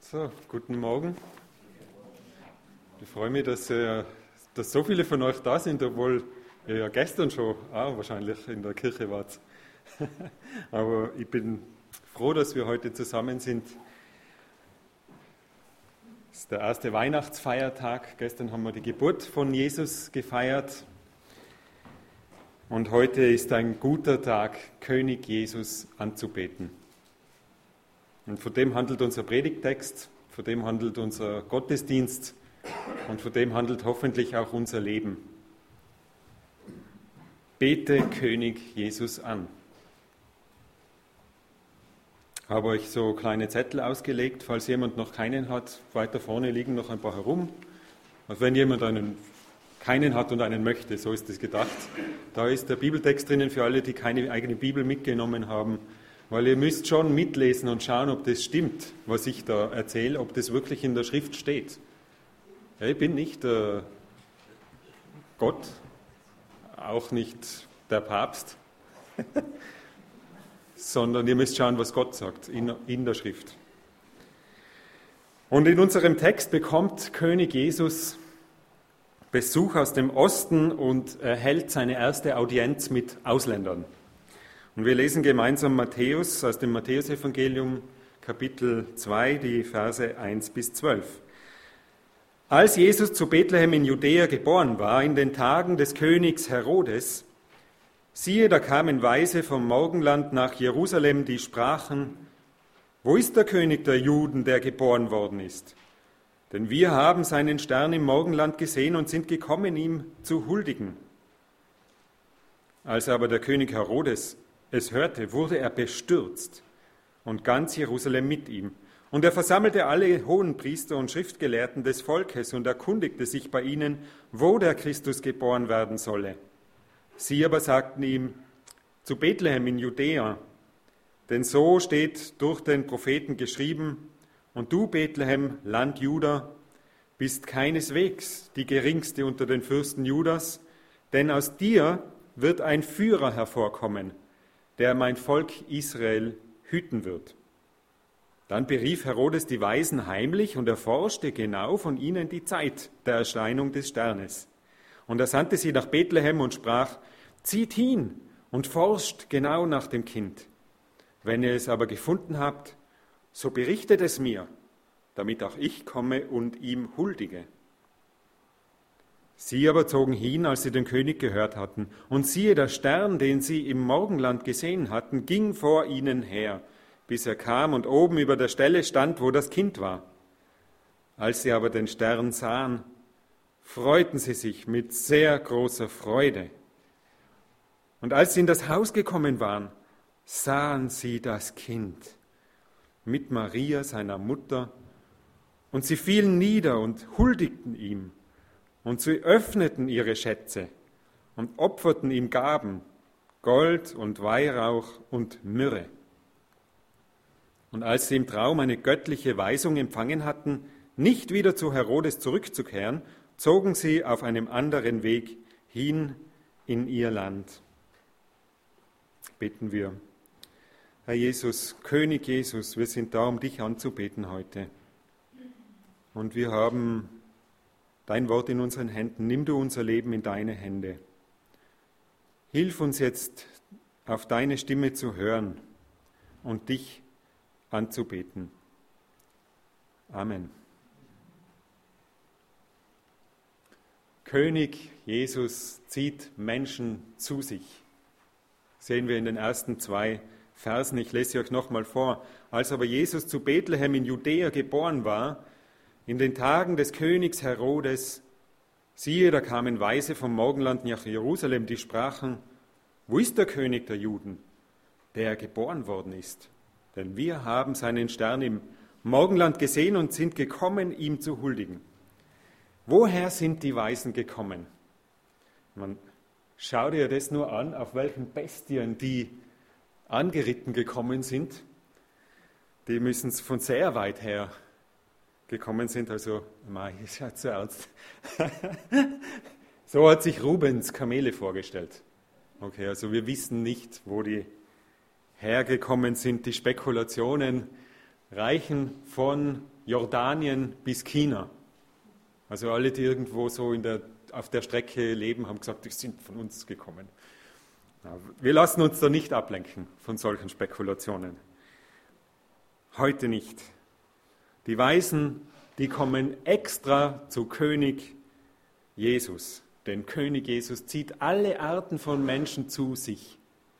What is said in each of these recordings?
So, guten Morgen. Ich freue mich, dass so viele von euch da sind, obwohl ihr ja gestern schon auch wahrscheinlich in der Kirche wart. Aber ich bin froh, dass wir heute zusammen sind. Es ist der erste Weihnachtsfeiertag. Gestern haben wir die Geburt von Jesus gefeiert. Und heute ist ein guter Tag, König Jesus anzubeten. Und von dem handelt unser Predigttext, von dem handelt unser Gottesdienst und von dem handelt hoffentlich auch unser Leben. Bete König Jesus an. Ich habe euch so kleine Zettel ausgelegt, falls jemand noch keinen hat. Weiter vorne liegen noch ein paar herum. Also wenn jemand keinen hat und einen möchte, so ist es gedacht. Da ist der Bibeltext drinnen für alle, die keine eigene Bibel mitgenommen haben. Weil ihr müsst schon mitlesen und schauen, ob das stimmt, was ich da erzähle, ob das wirklich in der Schrift steht. Ja, ich bin nicht Gott, auch nicht der Papst, sondern ihr müsst schauen, was Gott sagt in der Schrift. Und in unserem Text bekommt König Jesus Besuch aus dem Osten und erhält seine erste Audienz mit Ausländern. Und wir lesen gemeinsam Matthäus aus dem Matthäusevangelium, Kapitel 2, die Verse 1 bis 12. Als Jesus zu Bethlehem in Judäa geboren war, in den Tagen des Königs Herodes, siehe, da kamen Weise vom Morgenland nach Jerusalem, die sprachen: Wo ist der König der Juden, der geboren worden ist? Denn wir haben seinen Stern im Morgenland gesehen und sind gekommen, ihm zu huldigen. Als aber der König Herodes es hörte, wurde er bestürzt und ganz Jerusalem mit ihm. Und er versammelte alle Hohenpriester und Schriftgelehrten des Volkes und erkundigte sich bei ihnen, wo der Christus geboren werden solle. Sie aber sagten ihm: Zu Bethlehem in Judäa, denn so steht durch den Propheten geschrieben: Und du, Bethlehem, Land Juda, bist keineswegs die geringste unter den Fürsten Judas, denn aus dir wird ein Führer hervorkommen, der mein Volk Israel hüten wird. Dann berief Herodes die Weisen heimlich und erforschte genau von ihnen die Zeit der Erscheinung des Sternes. Und er sandte sie nach Bethlehem und sprach: Zieht hin und forscht genau nach dem Kind. Wenn ihr es aber gefunden habt, so berichtet es mir, damit auch ich komme und ihm huldige. Sie aber zogen hin, als sie den König gehört hatten. Und siehe, der Stern, den sie im Morgenland gesehen hatten, ging vor ihnen her, bis er kam und oben über der Stelle stand, wo das Kind war. Als sie aber den Stern sahen, freuten sie sich mit sehr großer Freude. Und als sie in das Haus gekommen waren, sahen sie das Kind mit Maria, seiner Mutter, und sie fielen nieder und huldigten ihm. Und sie öffneten ihre Schätze und opferten ihm Gaben, Gold und Weihrauch und Myrrhe. Und als sie im Traum eine göttliche Weisung empfangen hatten, nicht wieder zu Herodes zurückzukehren, zogen sie auf einem anderen Weg hin in ihr Land. Beten wir. Herr Jesus, König Jesus, wir sind da, um dich anzubeten heute. Und wir haben dein Wort in unseren Händen. Nimm du unser Leben in deine Hände. Hilf uns jetzt, auf deine Stimme zu hören und dich anzubeten. Amen. König Jesus zieht Menschen zu sich. Sehen wir in den ersten 2 Versen. Ich lese sie euch nochmal vor. Als aber Jesus zu Bethlehem in Judäa geboren war, in den Tagen des Königs Herodes, siehe, da kamen Weise vom Morgenland nach Jerusalem, die sprachen: Wo ist der König der Juden, der geboren worden ist? Denn wir haben seinen Stern im Morgenland gesehen und sind gekommen, ihm zu huldigen. Woher sind die Weisen gekommen? Schau dir das nur an, auf welchen Bestien die angeritten gekommen sind. Die müssen von sehr weit her gekommen sind, also, ist ja zu ernst. So hat sich Rubens Kamele vorgestellt. Okay, also wir wissen nicht, wo die hergekommen sind. Die Spekulationen reichen von Jordanien bis China. Also alle, die irgendwo so auf der Strecke leben, haben gesagt, die sind von uns gekommen. Wir lassen uns da nicht ablenken von solchen Spekulationen. Heute nicht. Die Weisen, die kommen extra zu König Jesus. Denn König Jesus zieht alle Arten von Menschen zu sich.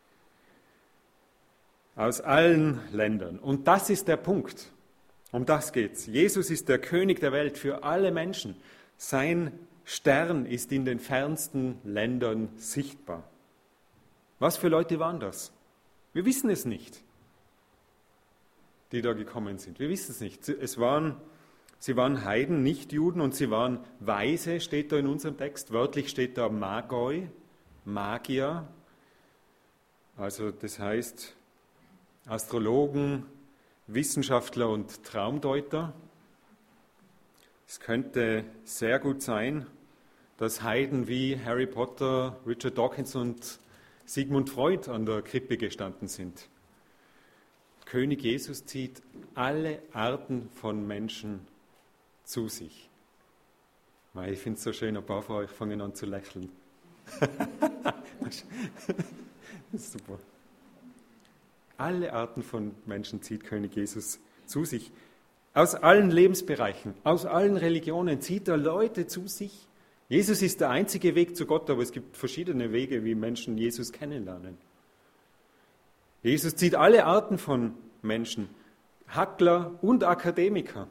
Aus allen Ländern. Und das ist der Punkt. Um das geht's. Jesus ist der König der Welt für alle Menschen. Sein Stern ist in den fernsten Ländern sichtbar. Was für Leute waren das? Wir wissen es nicht, die da gekommen sind. Wir wissen es nicht. Sie waren Heiden, nicht Juden, und sie waren Weise, steht da in unserem Text. Wörtlich steht da Magoi, Magier. Also das heißt Astrologen, Wissenschaftler und Traumdeuter. Es könnte sehr gut sein, dass Heiden wie Harry Potter, Richard Dawkins und Sigmund Freud an der Krippe gestanden sind. König Jesus zieht alle Arten von Menschen zu sich. Ich finde es so schön, ein paar von euch fangen an zu lächeln. Super. Alle Arten von Menschen zieht König Jesus zu sich. Aus allen Lebensbereichen, aus allen Religionen zieht er Leute zu sich. Jesus ist der einzige Weg zu Gott, aber es gibt verschiedene Wege, wie Menschen Jesus kennenlernen. Jesus zieht alle Arten von Menschen, Hackler und Akademiker.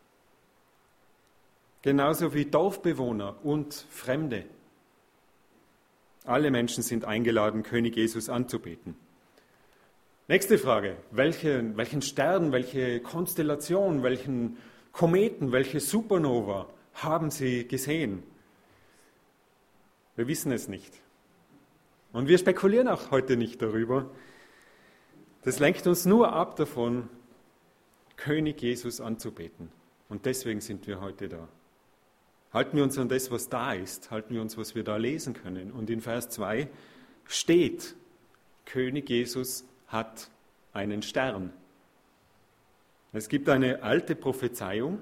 Genauso wie Dorfbewohner und Fremde. Alle Menschen sind eingeladen, König Jesus anzubeten. Nächste Frage. Welchen Stern, welche Konstellation, welchen Kometen, welche Supernova haben Sie gesehen? Wir wissen es nicht. Und wir spekulieren auch heute nicht darüber. Das lenkt uns nur ab davon, König Jesus anzubeten. Und deswegen sind wir heute da. Halten wir uns an das, was da ist. Halten wir uns, was wir da lesen können. Und in Vers 2 steht, König Jesus hat einen Stern. Es gibt eine alte Prophezeiung,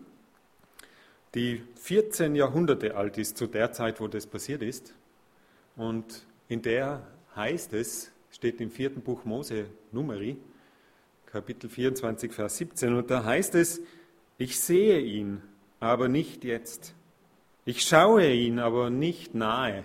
die 14 Jahrhunderte alt ist, zu der Zeit, wo das passiert ist. Und in der heißt es, steht im 4. Buch Mose, Numeri, Kapitel 24, Vers 17, und da heißt es, ich sehe ihn, aber nicht jetzt. Ich schaue ihn, aber nicht nahe.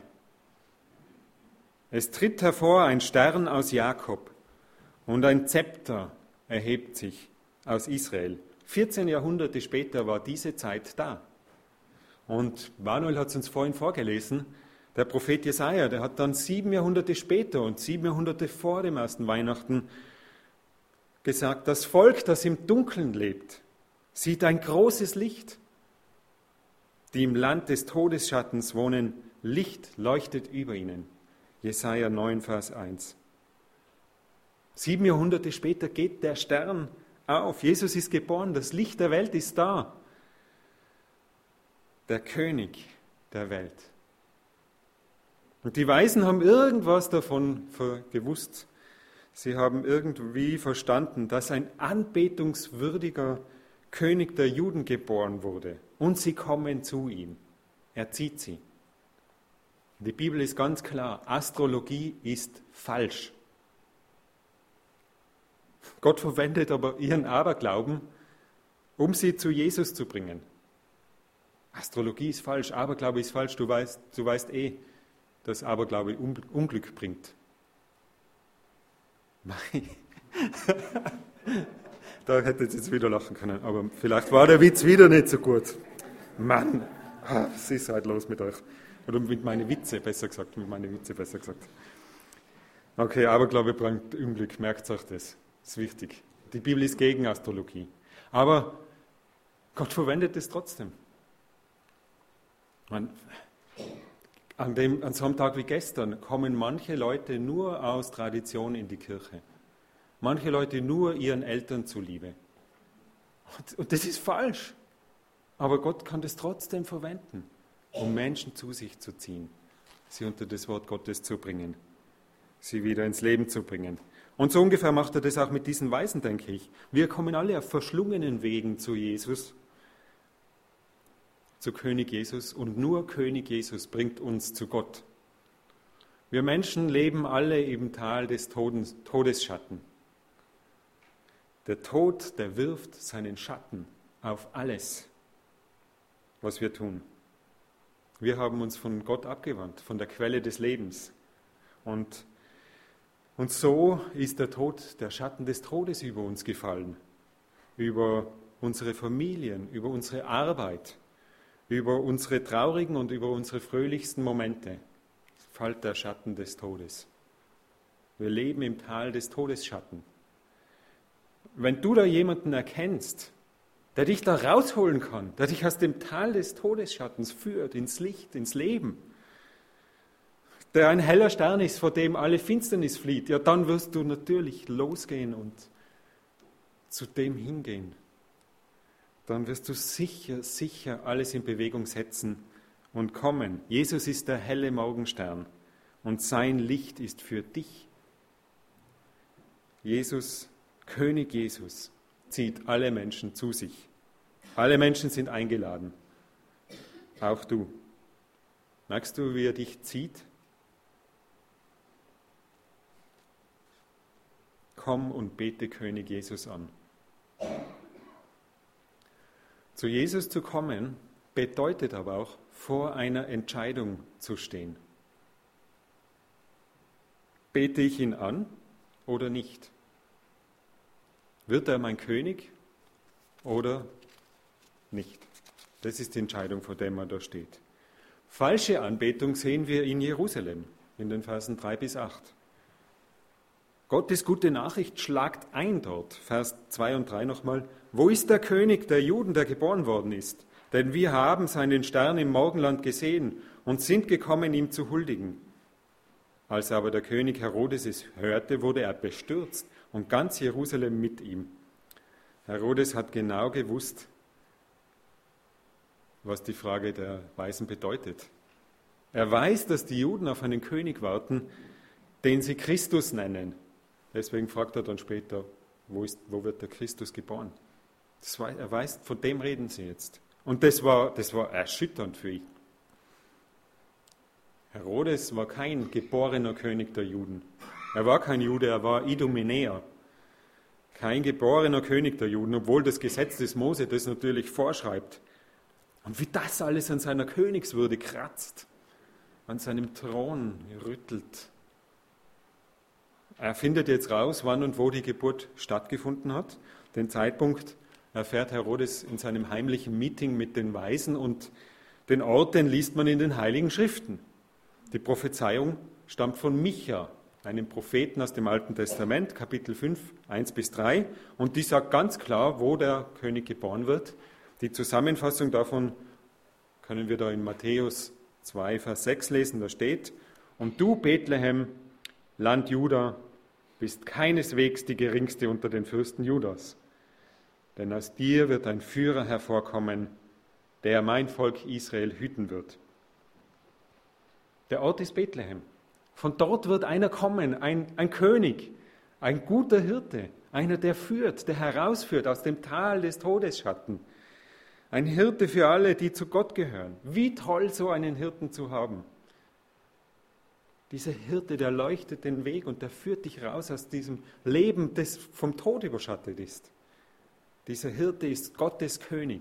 Es tritt hervor ein Stern aus Jakob und ein Zepter erhebt sich aus Israel. 14 Jahrhunderte später war diese Zeit da. Und Manuel hat es uns vorhin vorgelesen, der Prophet Jesaja, der hat dann 7 Jahrhunderte später und 7 Jahrhunderte vor dem ersten Weihnachten gesagt, das Volk, das im Dunkeln lebt, sieht ein großes Licht. Die im Land des Todesschattens wohnen, Licht leuchtet über ihnen. Jesaja 9, Vers 1. 7 Jahrhunderte später geht der Stern auf. Jesus ist geboren, das Licht der Welt ist da. Der König der Welt. Und die Weisen haben irgendwas davon gewusst. Sie haben irgendwie verstanden, dass ein anbetungswürdiger König der Juden geboren wurde. Und sie kommen zu ihm. Er zieht sie. Die Bibel ist ganz klar, Astrologie ist falsch. Gott verwendet aber ihren Aberglauben, um sie zu Jesus zu bringen. Astrologie ist falsch, Aberglaube ist falsch. Du weißt dass Aberglaube Unglück bringt. Da hättet ihr jetzt wieder lachen können, aber vielleicht war der Witz wieder nicht so gut. Mann, was ist halt los mit euch? Oder mit meinen Witze, besser gesagt. Okay, Aberglaube bringt Unglück, merkt euch das. Das ist wichtig. Die Bibel ist gegen Astrologie. Aber Gott verwendet es trotzdem. An so einem Tag wie gestern kommen manche Leute nur aus Tradition in die Kirche. Manche Leute nur ihren Eltern zuliebe. Und das ist falsch. Aber Gott kann das trotzdem verwenden, um Menschen zu sich zu ziehen, sie unter das Wort Gottes zu bringen, sie wieder ins Leben zu bringen. Und so ungefähr macht er das auch mit diesen Weisen, denke ich. Wir kommen alle auf verschlungenen Wegen zu Jesus, zu König Jesus, und nur König Jesus bringt uns zu Gott. Wir Menschen leben alle im Tal des Todesschatten. Der Tod, der wirft seinen Schatten auf alles, was wir tun. Wir haben uns von Gott abgewandt, von der Quelle des Lebens. Und so ist der Tod, der Schatten des Todes über uns gefallen, über unsere Familien, über unsere Arbeit, über unsere traurigen und über unsere fröhlichsten Momente fällt der Schatten des Todes. Wir leben im Tal des Todesschatten. Wenn du da jemanden erkennst, der dich da rausholen kann, der dich aus dem Tal des Todesschattens führt, ins Licht, ins Leben, der ein heller Stern ist, vor dem alle Finsternis flieht, ja, dann wirst du natürlich losgehen und zu dem hingehen. Dann wirst du sicher alles in Bewegung setzen und kommen. Jesus ist der helle Morgenstern und sein Licht ist für dich. Jesus, König Jesus, zieht alle Menschen zu sich. Alle Menschen sind eingeladen. Auch du. Merkst du, wie er dich zieht? Komm und bete König Jesus an. Zu Jesus zu kommen, bedeutet aber auch, vor einer Entscheidung zu stehen. Bete ich ihn an oder nicht? Wird er mein König oder nicht? Das ist die Entscheidung, vor der man da steht. Falsche Anbetung sehen wir in Jerusalem, in den Versen 3 bis 8. Gottes gute Nachricht schlagt ein dort, Vers 2 und 3 nochmal. Wo ist der König der Juden, der geboren worden ist? Denn wir haben seinen Stern im Morgenland gesehen und sind gekommen, ihm zu huldigen. Als aber der König Herodes es hörte, wurde er bestürzt und ganz Jerusalem mit ihm. Herodes hat genau gewusst, was die Frage der Weisen bedeutet. Er weiß, dass die Juden auf einen König warten, den sie Christus nennen. Deswegen fragt er dann später, wo wird der Christus geboren? Er weiß, von dem reden sie jetzt. Und das war erschütternd für ihn. Herodes war kein geborener König der Juden. Er war kein Jude, er war Idumenäer. Kein geborener König der Juden, obwohl das Gesetz des Mose das natürlich vorschreibt. Und wie das alles an seiner Königswürde kratzt, an seinem Thron rüttelt. Er findet jetzt raus, wann und wo die Geburt stattgefunden hat. Den Zeitpunkt erfährt Herodes in seinem heimlichen Meeting mit den Weisen und den Ort, den liest man in den Heiligen Schriften. Die Prophezeiung stammt von Micha, einem Propheten aus dem Alten Testament, Kapitel 5, 1 bis 3. Und die sagt ganz klar, wo der König geboren wird. Die Zusammenfassung davon können wir da in Matthäus 2, Vers 6 lesen. Da steht, und du, Bethlehem, Land Juda, bist keineswegs die geringste unter den Fürsten Judas. Denn aus dir wird ein Führer hervorkommen, der mein Volk Israel hüten wird. Der Ort ist Bethlehem. Von dort wird einer kommen, ein König, ein guter Hirte, einer, der führt, der herausführt aus dem Tal des Todesschatten. Ein Hirte für alle, die zu Gott gehören. Wie toll, so einen Hirten zu haben. Dieser Hirte, der leuchtet den Weg und der führt dich raus aus diesem Leben, das vom Tod überschattet ist. Dieser Hirte ist Gottes König.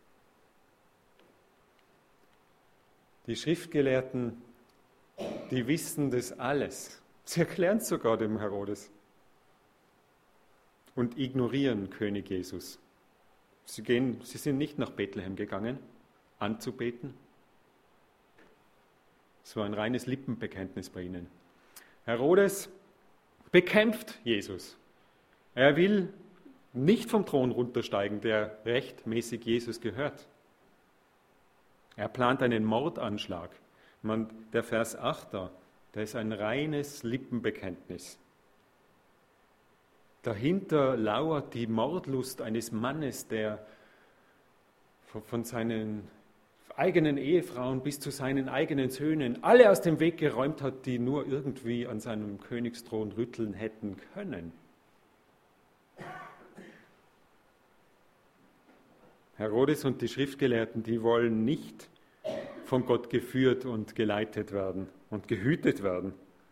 Die Schriftgelehrten, die wissen das alles. Sie erklären es sogar dem Herodes und ignorieren König Jesus. Sie sind nicht nach Bethlehem gegangen, anzubeten. Es war ein reines Lippenbekenntnis bei ihnen. Herodes bekämpft Jesus. Er will nicht vom Thron runtersteigen, der rechtmäßig Jesus gehört. Er plant einen Mordanschlag. Der Vers 8 da, der ist ein reines Lippenbekenntnis. Dahinter lauert die Mordlust eines Mannes, der von seinen eigenen Ehefrauen bis zu seinen eigenen Söhnen alle aus dem Weg geräumt hat, die nur irgendwie an seinem Königsthron rütteln hätten können. Herodes und die Schriftgelehrten, die wollen nicht von Gott geführt und geleitet werden und gehütet werden.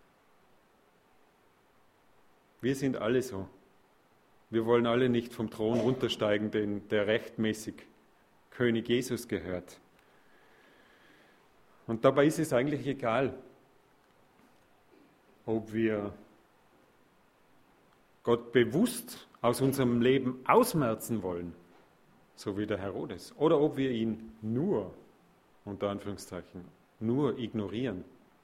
Wir sind alle so. Wir wollen alle nicht vom Thron runtersteigen, der rechtmäßig König Jesus gehört. Und dabei ist es eigentlich egal, ob wir Gott bewusst aus unserem Leben ausmerzen wollen, so wie der Herodes, oder ob wir ihn nur, unter Anführungszeichen, nur ignorieren.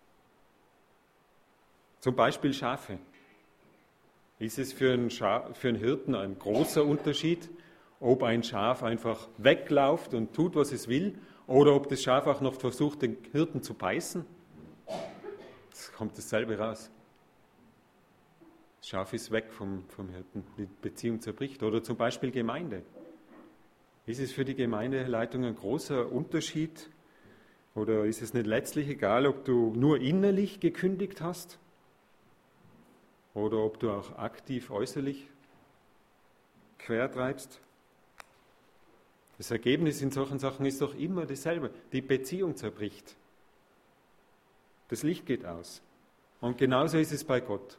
Zum Beispiel Schafe. Ist es für einen Hirten ein großer Unterschied, ob ein Schaf einfach wegläuft und tut, was es will, oder ob das Schaf auch noch versucht, den Hirten zu beißen? Es kommt dasselbe raus. Das Schaf ist weg vom Hirten, die Beziehung zerbricht. Oder zum Beispiel Gemeinde. Ist es für die Gemeindeleitung ein großer Unterschied? Oder ist es nicht letztlich egal, ob du nur innerlich gekündigt hast? Oder ob du auch aktiv äußerlich quertreibst? Das Ergebnis in solchen Sachen ist doch immer dasselbe. Die Beziehung zerbricht. Das Licht geht aus. Und genauso ist es bei Gott.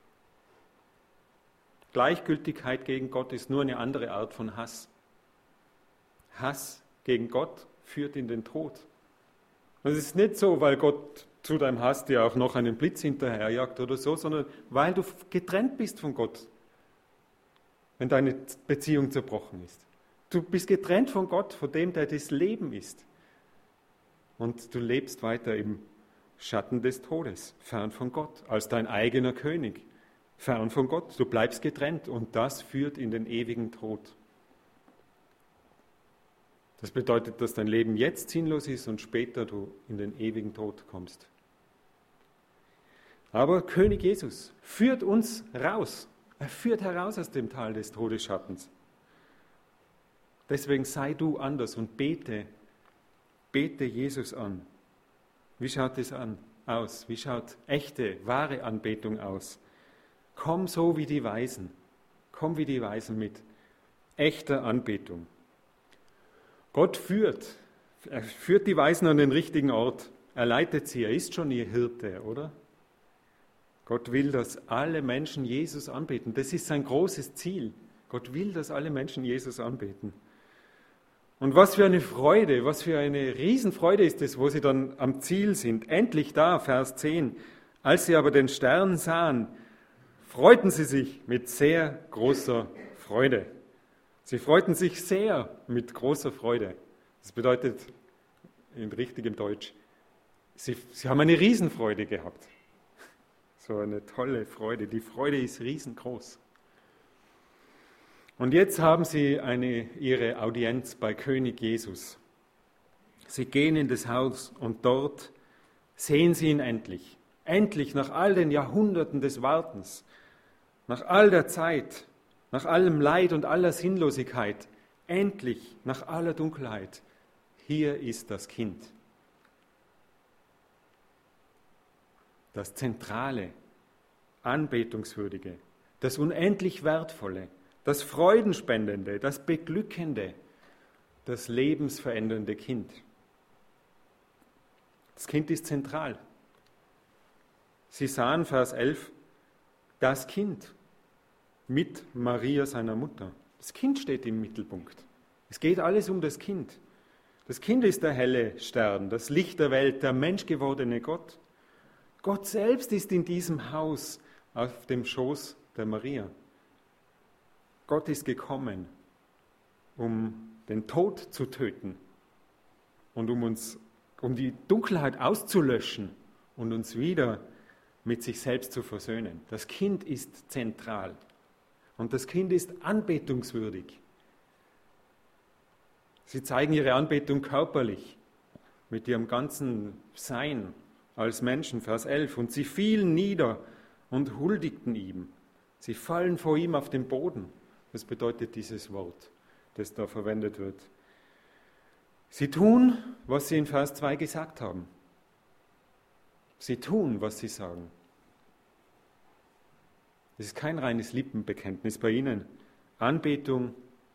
Gleichgültigkeit gegen Gott ist nur eine andere Art von Hass. Hass gegen Gott führt in den Tod. Und es ist nicht so, weil Gott zu deinem Hass dir auch noch einen Blitz hinterherjagt oder so, sondern weil du getrennt bist von Gott, wenn deine Beziehung zerbrochen ist. Du bist getrennt von Gott, von dem, der das Leben ist. Und du lebst weiter im Schatten des Todes, fern von Gott, als dein eigener König, fern von Gott. Du bleibst getrennt und das führt in den ewigen Tod. Das bedeutet, dass dein Leben jetzt sinnlos ist und später du in den ewigen Tod kommst. Aber König Jesus führt uns raus. Er führt heraus aus dem Tal des Todesschattens. Deswegen sei du anders und bete Jesus an. Wie schaut es aus? Wie schaut echte, wahre Anbetung aus? Komm so wie die Weisen. Komm wie die Weisen mit echter Anbetung. Gott führt die Weisen an den richtigen Ort. Er leitet sie, er ist schon ihr Hirte, oder? Gott will, dass alle Menschen Jesus anbeten. Das ist sein großes Ziel. Gott will, dass alle Menschen Jesus anbeten. Und was für eine Freude, was für eine Riesenfreude ist es, wo sie dann am Ziel sind. Endlich da, Vers 10. Als sie aber den Stern sahen, freuten sie sich mit sehr großer Freude. Sie freuten sich sehr mit großer Freude. Das bedeutet in richtigem Deutsch, sie haben eine Riesenfreude gehabt. So eine tolle Freude. Die Freude ist riesengroß. Und jetzt haben sie ihre Audienz bei König Jesus. Sie gehen in das Haus und dort sehen sie ihn endlich. Endlich, nach all den Jahrhunderten des Wartens, nach all der Zeit, nach allem Leid und aller Sinnlosigkeit, endlich, nach aller Dunkelheit, hier ist das Kind. Das Zentrale, Anbetungswürdige, das unendlich Wertvolle, das Freudenspendende, das Beglückende, das lebensverändernde Kind. Das Kind ist zentral. Sie sahen, Vers 11, das Kind mit Maria, seiner Mutter. Das Kind steht im Mittelpunkt. Es geht alles um das Kind. Das Kind ist der helle Stern, das Licht der Welt, der menschgewordene Gott. Gott selbst ist in diesem Haus auf dem Schoß der Maria. Gott ist gekommen, um den Tod zu töten und um die Dunkelheit auszulöschen und uns wieder mit sich selbst zu versöhnen. Das Kind ist zentral und das Kind ist anbetungswürdig. Sie zeigen ihre Anbetung körperlich mit ihrem ganzen Sein als Menschen, Vers 11. Und sie fielen nieder und huldigten ihm. Sie fallen vor ihm auf den Boden. Das bedeutet dieses Wort, das da verwendet wird. Sie tun, was sie in Vers 2 gesagt haben. Sie tun, was sie sagen. Es ist kein reines Lippenbekenntnis bei ihnen. Anbetung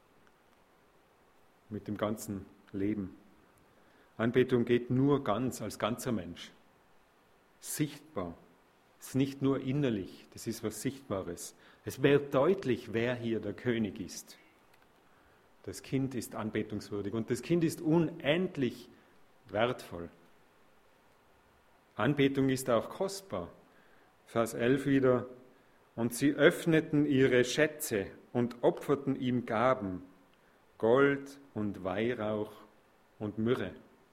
mit dem ganzen Leben. Anbetung geht nur ganz, als ganzer Mensch. Sichtbar. Es ist nicht nur innerlich, das ist was Sichtbares. Es wird deutlich, wer hier der König ist. Das Kind ist anbetungswürdig und das Kind ist unendlich wertvoll. Anbetung ist auch kostbar. Vers 11 wieder. Und sie öffneten ihre Schätze und opferten ihm Gaben, Gold und Weihrauch und Myrrhe.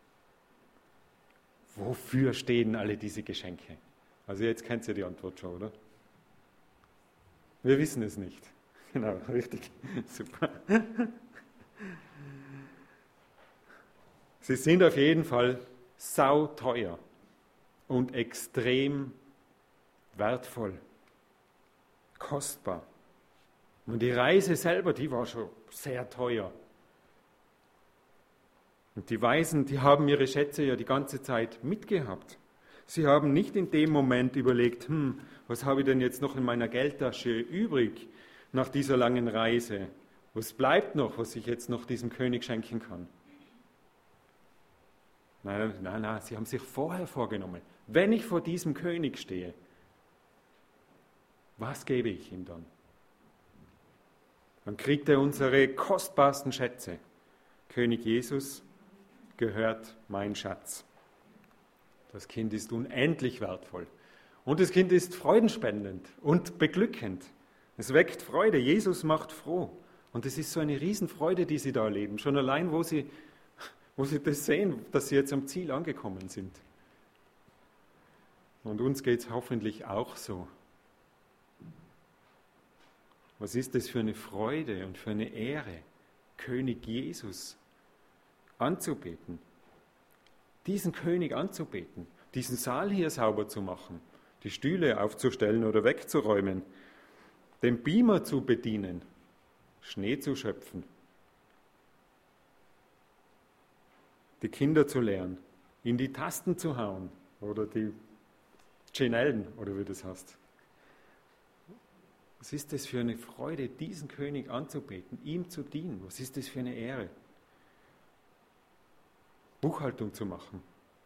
Wofür stehen alle diese Geschenke? Also jetzt kennt ihr die Antwort schon, oder? Wir wissen es nicht. Genau, richtig. Super. Sie sind auf jeden Fall sauteuer und extrem wertvoll, kostbar. Und die Reise selber, die war schon sehr teuer. Und die Weisen, die haben ihre Schätze ja die ganze Zeit mitgehabt. Sie haben nicht in dem Moment überlegt, was habe ich denn jetzt noch in meiner Geldtasche übrig nach dieser langen Reise? Was bleibt noch, was ich jetzt noch diesem König schenken kann? Nein, sie haben sich vorher vorgenommen, wenn ich vor diesem König stehe, was gebe ich ihm dann? Dann kriegt er unsere kostbarsten Schätze. König Jesus gehört mein Schatz. Das Kind ist unendlich wertvoll. Und das Kind ist freudenspendend und beglückend. Es weckt Freude. Jesus macht froh. Und es ist so eine Riesenfreude, die sie da erleben. Schon allein, wo sie das sehen, dass sie jetzt am Ziel angekommen sind. Und uns geht es hoffentlich auch so. Was ist das für eine Freude und für eine Ehre, König Jesus anzubeten? Diesen König anzubeten, diesen Saal hier sauber zu machen, die Stühle aufzustellen oder wegzuräumen, den Beamer zu bedienen, Schnee zu schöpfen, die Kinder zu lehren, in die Tasten zu hauen oder die Chinellen oder wie das heißt. Was ist das für eine Freude, diesen König anzubeten, ihm zu dienen? Was ist das für eine Ehre? Buchhaltung zu machen.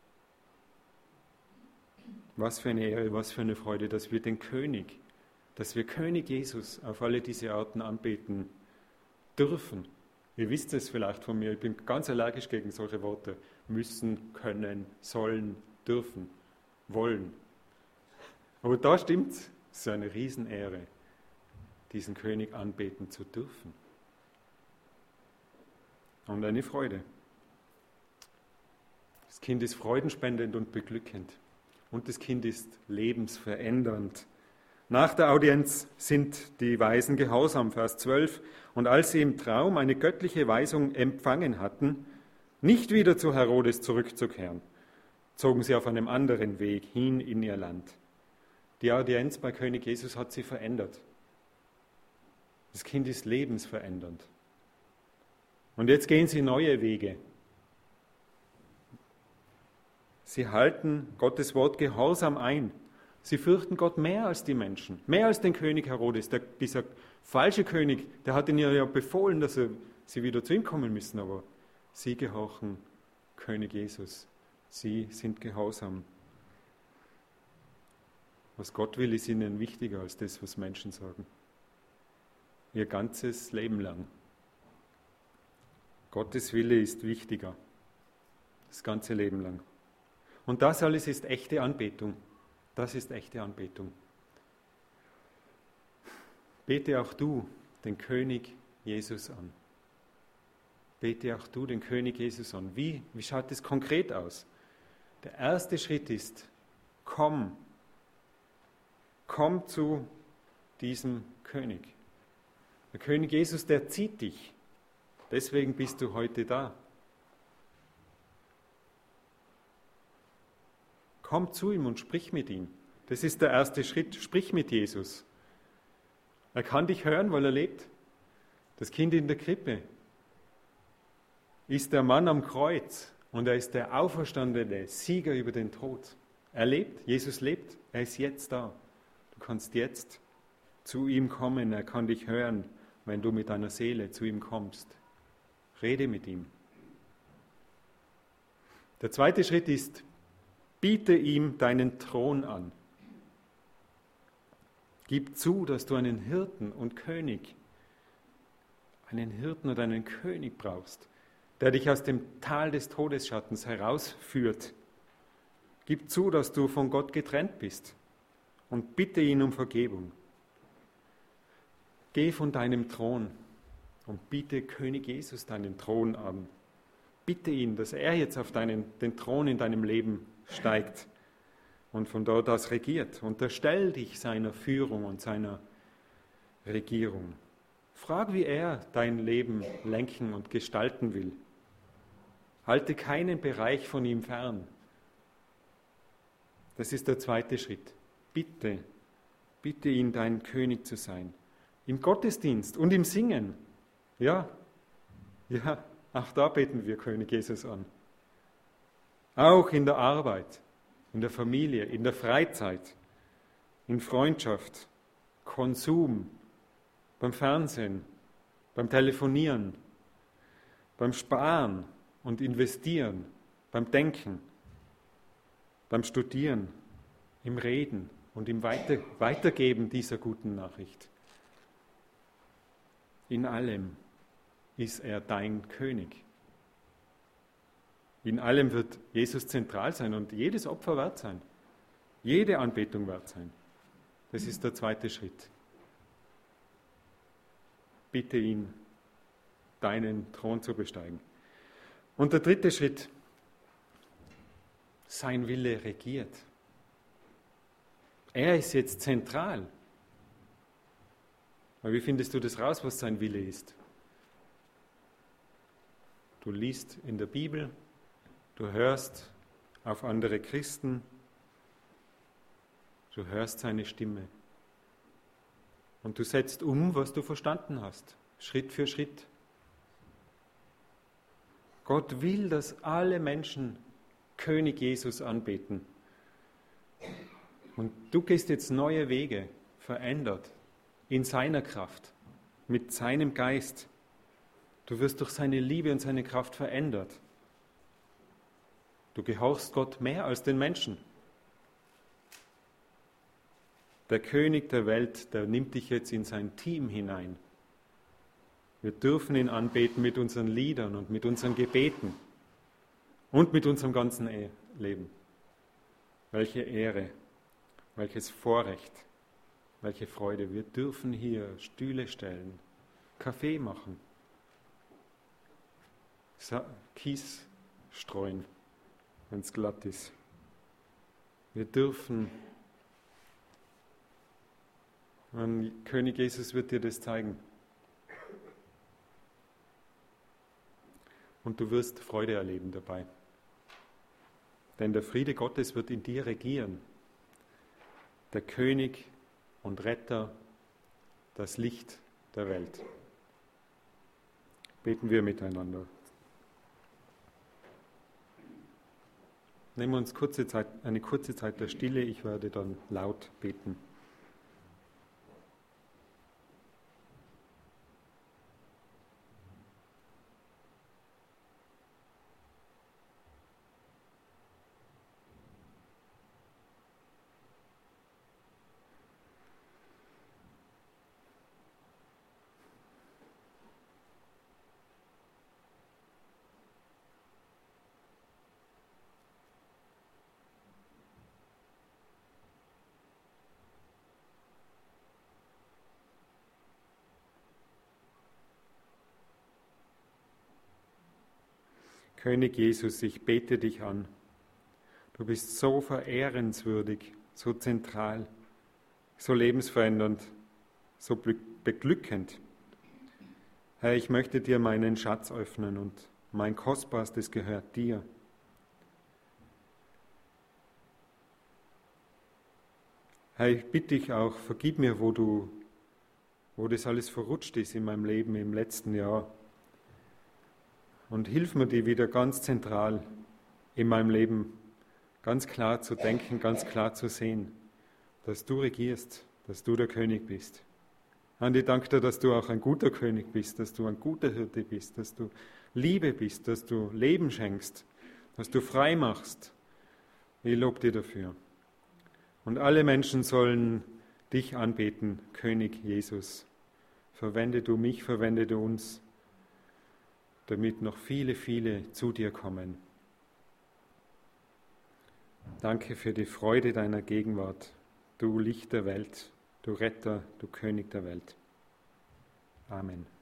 Was für eine Ehre, was für eine Freude, dass wir den König, dass wir König Jesus auf alle diese Arten anbeten dürfen. Ihr wisst es vielleicht von mir, ich bin ganz allergisch gegen solche Worte. Müssen, können, sollen, dürfen, wollen. Aber da stimmt's. Es ist eine Riesenehre, diesen König anbeten zu dürfen. Und eine Freude. Das Kind ist freudenspendend und beglückend. Und das Kind ist lebensverändernd. Nach der Audienz sind die Weisen gehorsam, Vers 12. Und als sie im Traum eine göttliche Weisung empfangen hatten, nicht wieder zu Herodes zurückzukehren, zogen sie auf einem anderen Weg hin in ihr Land. Die Audienz bei König Jesus hat sie verändert. Das Kind ist lebensverändernd. Und jetzt gehen sie neue Wege. Sie halten Gottes Wort gehorsam ein. Sie fürchten Gott mehr als die Menschen, mehr als den König Herodes. Dieser falsche König, der hat ihnen ja befohlen, dass sie wieder zu ihm kommen müssen, aber sie gehorchen König Jesus. Sie sind gehorsam. Was Gott will, ist ihnen wichtiger als das, was Menschen sagen. Ihr ganzes Leben lang. Gottes Wille ist wichtiger. Das ganze Leben lang. Und das alles ist echte Anbetung. Das ist echte Anbetung. Bete auch du den König Jesus an. Bete auch du den König Jesus an. Wie schaut es konkret aus? Der erste Schritt ist, komm zu diesem König. Der König Jesus, der zieht dich. Deswegen bist du heute da. Komm zu ihm und sprich mit ihm. Das ist der erste Schritt. Sprich mit Jesus. Er kann dich hören, weil er lebt. Das Kind in der Krippe. ist der Mann am Kreuz und er ist der auferstandene Sieger über den Tod. Er lebt, Jesus lebt, er ist jetzt da. Du kannst jetzt zu ihm kommen, er kann dich hören, wenn du mit deiner Seele zu ihm kommst. Rede mit ihm. Der zweite Schritt ist, biete ihm deinen Thron an. Gib zu, dass du einen Hirten und König, einen Hirten oder einen König brauchst, der dich aus dem Tal des Todesschattens herausführt. Gib zu, dass du von Gott getrennt bist und bitte ihn um Vergebung. Geh von deinem Thron und biete König Jesus deinen Thron an. Bitte ihn, dass er jetzt auf den Thron in deinem Leben steigt und von dort aus regiert. Unterstell dich seiner Führung und seiner Regierung. Frag, wie er dein Leben lenken und gestalten will. Halte keinen Bereich von ihm fern. Das ist der zweite Schritt. Bitte ihn, dein König zu sein. Im Gottesdienst und im Singen. Ja, auch da beten wir König Jesus an. Auch in der Arbeit, in der Familie, in der Freizeit, in Freundschaft, Konsum, beim Fernsehen, beim Telefonieren, beim Sparen und Investieren, beim Denken, beim Studieren, im Reden und im Weitergeben dieser guten Nachricht. In allem ist er dein König. In allem wird Jesus zentral sein und jedes Opfer wert sein. Jede Anbetung wert sein. Das ist der zweite Schritt. Bitte ihn, deinen Thron zu besteigen. Und der dritte Schritt, sein Wille regiert. Er ist jetzt zentral. Aber wie findest du das raus, was sein Wille ist? Du liest in der Bibel, du hörst auf andere Christen, du hörst seine Stimme. Und du setzt um, was du verstanden hast, Schritt für Schritt. Gott will, dass alle Menschen König Jesus anbeten. Und du gehst jetzt neue Wege, verändert, in seiner Kraft, mit seinem Geist. Du wirst durch seine Liebe und seine Kraft verändert. Du gehorchst Gott mehr als den Menschen. Der König der Welt, der nimmt dich jetzt in sein Team hinein. Wir dürfen ihn anbeten mit unseren Liedern und mit unseren Gebeten und mit unserem ganzen Leben. Welche Ehre, welches Vorrecht, welche Freude. Wir dürfen hier Stühle stellen, Kaffee machen, Kies streuen, wenn es glatt ist. Wir dürfen, und König Jesus wird dir das zeigen. Und du wirst Freude erleben dabei. Denn der Friede Gottes wird in dir regieren. Der König und Retter, das Licht der Welt. Beten wir miteinander. Nehmen wir uns eine kurze Zeit der Stille, ich werde dann laut beten. König Jesus, ich bete dich an. Du bist so verehrenswürdig, so zentral, so lebensverändernd, so beglückend. Herr, ich möchte dir meinen Schatz öffnen und mein Kostbarstes gehört dir. Herr, ich bitte dich auch, vergib mir, wo das alles verrutscht ist in meinem Leben im letzten Jahr. Und hilf mir, die wieder ganz zentral in meinem Leben ganz klar zu denken, ganz klar zu sehen, dass du regierst, dass du der König bist. Und ich danke dir, dass du auch ein guter König bist, dass du ein guter Hirte bist, dass du Liebe bist, dass du Leben schenkst, dass du frei machst. Ich lobe dir dafür. Und alle Menschen sollen dich anbeten, König Jesus. Verwende du mich, verwende du uns, damit noch viele, viele zu dir kommen. Danke für die Freude deiner Gegenwart, du Licht der Welt, du Retter, du König der Welt. Amen.